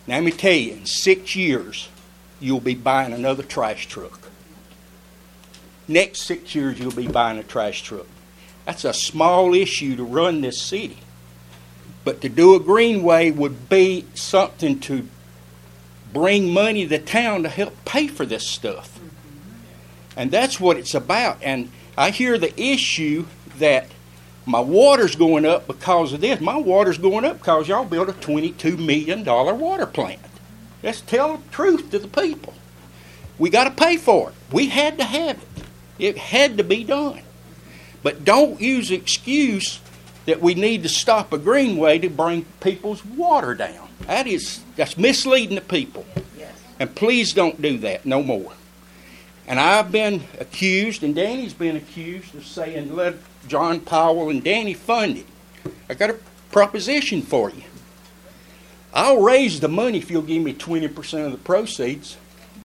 Now let me tell you, in 6 years, you'll be buying another trash truck. Next 6 years, you'll be buying a trash truck. That's a small issue to run this city. But to do a greenway would be something to bring money to the town to help pay for this stuff. And that's what it's about. And I hear the issue that my water's going up because of this. My water's going up because y'all built a $22 million water plant. Let's tell the truth to the people. We got to pay for it. We had to have it. It had to be done. But don't use the excuse that we need to stop a greenway to bring people's water down. That's misleading the people. Yes. And please don't do that no more. And I've been accused, and Danny's been accused of saying, let John Powell and Danny fund it. I got a proposition for you. I'll raise the money if you'll give me 20% of the proceeds.